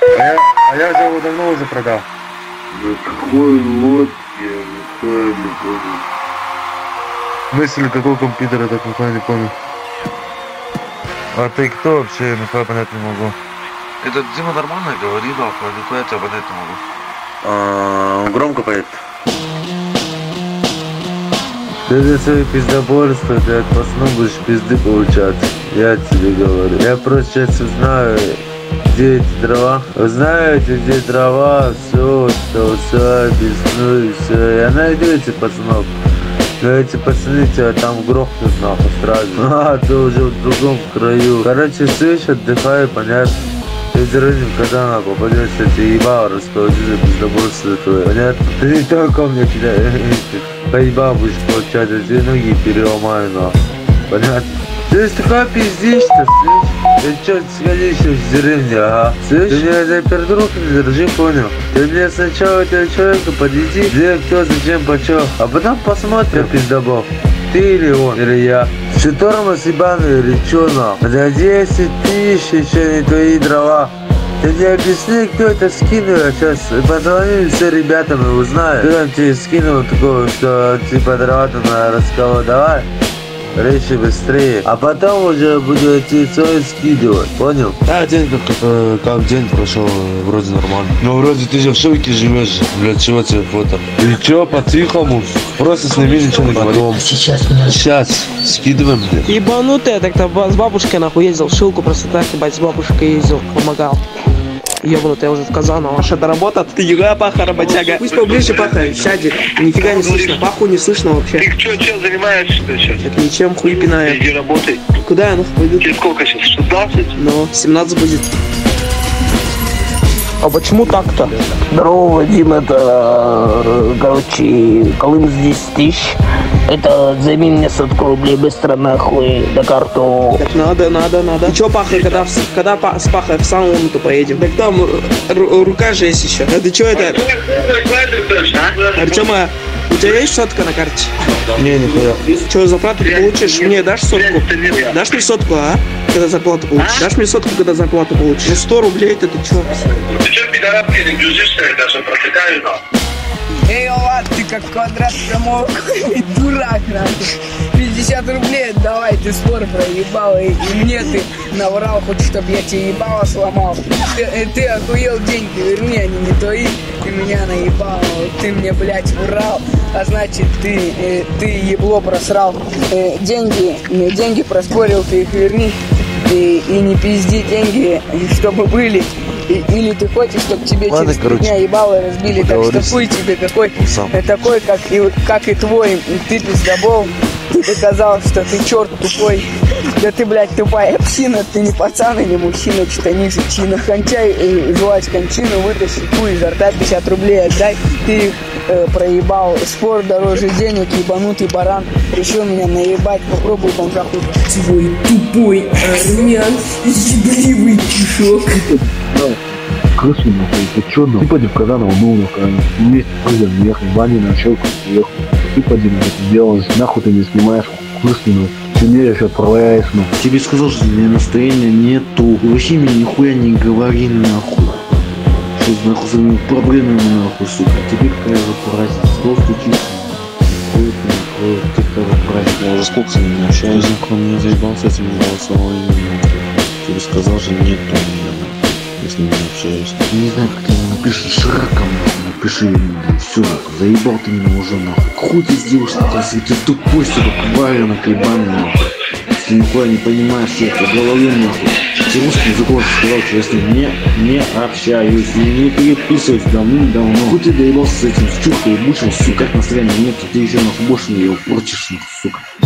Я же его давно уже продал. На какой лодке, никто не понял. Мысли какого компьютера, так никто не понял. А ты кто вообще? Никто понять не могу. Это Дима нормально говорил, а я тебя понять не могу. Громко поет. Ты за свои пиздоборства, ты от пацанов будешь пизды получать. Я тебе говорю. Я просто сейчас узнаю, где эти дрова. Вы знаете, где дрова, все, объясню и все. Я найду этих пацанов. Но эти пацаны тебя там грохнут нахуй сразу. А, ты уже в другом краю. Короче, слышь, отдыхай, понятно. Ты дернем, когда она попадется, ты ебало расположи за пиздоборство твое. Понятно? Ты не только мне поебал будешь получать, а тебе ноги переломаю нахуй. Понятно? Ты такая пиздишь-то, слышь? Ты чё, сходи еще в деревню, ага? Слышь? Ты меня за пердрух не держи, понял? Ты мне сначала этого человека подведи, где, кто, зачем, почё, а потом посмотрим, пиздобол. Ты или он, или я. Что тормоз ебаный или чё нахуй? За 10 тысяч еще не твои дрова. Ты мне объясни, кто это скинул, я сейчас позвоню все ребятам и узнаю. Кто там тебе скинул такого, что типа дрова-то надо расколоть, давай. Речи быстрее. А потом уже буду эти цои скидывать, понял? А день как день прошел, вроде нормально. Но вроде ты же в шоке живешь, для чего тебе фото? И чё, по-тихому? Просто сними, ничего не говори. Сейчас, скидываем мне. Ебанутая, так-то с бабушкой нахуй ездил, шилку просто так, ебать, с бабушкой ездил, помогал. Ёбнутый, я уже сказал, но ваша доработа. Ты юга, паха, работяга. Пусть поближе, паха, сядет. Нифига не слышно, паху не слышно вообще. Ты чем занимаешься сейчас? Так ничем, хуй пинаю. Иди работай. Куда я нахуй пойду? Тебе сколько сейчас? 16? Ну, 17 будет. А почему так-то? Здорово, Вадим, это, короче, Колым за 10 тысяч. Это займи мне 100 рублей быстро нахуй на карту. Так надо. И чё, паха, когда с пахой в самому-то поедем? Так там рука же есть еще. А ты чё это? Артема, у тебя есть сотка на карте? Не, нихуя. Чё, зарплату получишь? Мне дашь сотку? Дашь мне сотку, а? Когда зарплату получишь? Дашь мне сотку, когда зарплату получишь? Ну 100 рублей это ты чё? Ты чё, пидорапки, не грузишься, я даже просекаю, но. Эй, Влад, ты как квадрат прямоугольный дурак, нахуй. 50 рублей давай, ты спор проебал, и мне ты наврал, хочешь, чтобы я тебе ебало сломал. Ты охуел, деньги верни, они не твои, ты меня наебал, ты мне, блядь, врал, а значит, ты ебло просрал. Деньги проспорил, ты их верни, и не пизди деньги, чтобы были. Или ты хочешь, чтобы тебе ладно, через 3 дня ебало разбили, так что хуй тебе такой, как и твой, ты пиздобол, ты доказал, что ты черт тупой, да ты, блядь, тупая псина, ты не пацан или мужчина, что-то ниже чина, кончай жевать кончину, вытащи хуй изо рта, 50 рублей отдай, ты их проебал, спор дороже денег, ебанутый баран, решил меня наебать, попробуй бомжа хуй. Твой тупой армян, ебливый чешок. Крысу нахуй, ты чё нахуй? Ты поди в Казаново был нахуй, вместе пойдем ехать, Ваня на щелку уехал. Ты поди на это делаешь, нахуй ты не снимаешь крысу нахуй. Ты мне еще отправляешь нахуй. Тебе сказал, что у меня настроения нету. И вообще мне нихуя не говори нахуй. Что нахуй за моими проблемами нахуй, сука. Тебе какая же разница? Что случится? Ты какая разница? Я уже сколько с ним не общаюсь. Он меня заебал с этим голосовым. Тебе сказал же нету меня. Я с ним не общаюсь. Не знаю, как ты ему напишешь раком, напиши ему, все, заебал ты меня уже нахуй. Хуй ты сделаешь, если ты тупой, сука, кварина, клебан, нахуй. Если нихуя не понимаешь, я по голове нахуй. Ты русским языком сказал, что я с ним не общаюсь, не переписываюсь давным-давно. Хуй ты доебался с этим, с чуркой ебучим, сука, как настроения нет, ты еще нахуй больше мне его портишь, нахуй, сука.